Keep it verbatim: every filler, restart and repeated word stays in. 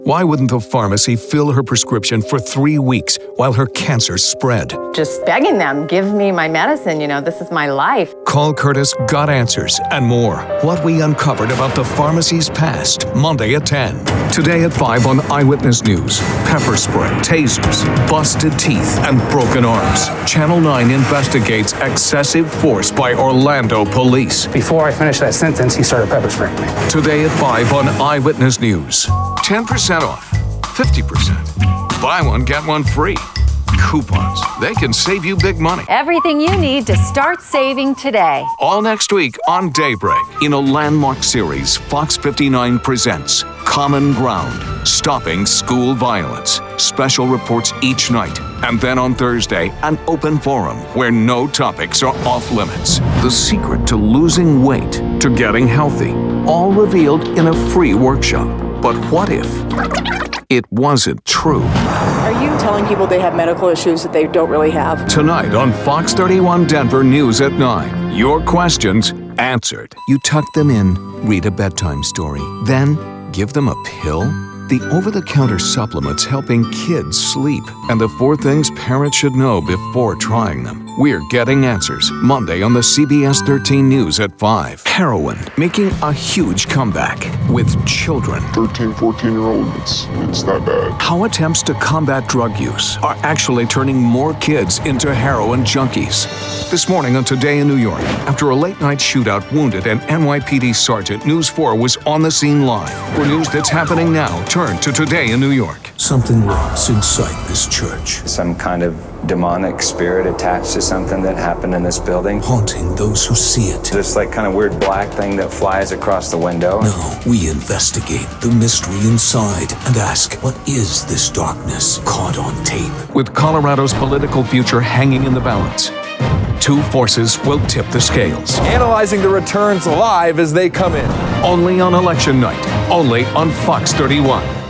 Why wouldn't the pharmacy fill her prescription for three weeks while her cancer spread? Just begging them, give me my medicine, you know, this is my life. Call Curtis got answers and more. What we uncovered about the pharmacy's past, Monday at ten. Today at five on Eyewitness News. Pepper spray, tasers, busted teeth, and broken arms. Channel nine investigates excessive force by Orlando police. Before I finished that sentence, he started pepper spraying me. Today at five on Eyewitness News. ten percent off, fifty percent. Buy one, get one free. Coupons, they can save you big money. Everything you need to start saving today. All next week on Daybreak, in a landmark series, Fox fifty-nine presents Common Ground, Stopping School Violence. Special reports each night. And then on Thursday, an open forum where no topics are off limits. The secret to losing weight, to getting healthy, all revealed in a free workshop. But what if it wasn't true? Are you telling people they have medical issues that they don't really have? Tonight on Fox thirty-one Denver News at nine. Your questions answered. You tuck them in, read a bedtime story, then give them a pill? The over-the-counter supplements helping kids sleep, and the four things parents should know before trying them. We're getting answers Monday on the C B S thirteen News at five. Heroin making a huge comeback with children. thirteen, fourteen-year-old, it's, it's that bad. How attempts to combat drug use are actually turning more kids into heroin junkies. This morning on Today in New York, after a late-night shootout wounded an N Y P D sergeant, News four was on the scene live. For news that's happening now, turn to Today in New York. Something lurks inside this church. Some kind of demonic spirit attached to something that happened in this building. Haunting those who see it. This like kind of weird black thing that flies across the window. Now we investigate the mystery inside and ask, what is this darkness caught on tape? With Colorado's political future hanging in the balance, two forces will tip the scales. Analyzing the returns live as they come in. Only on election night. Only on Fox thirty-one.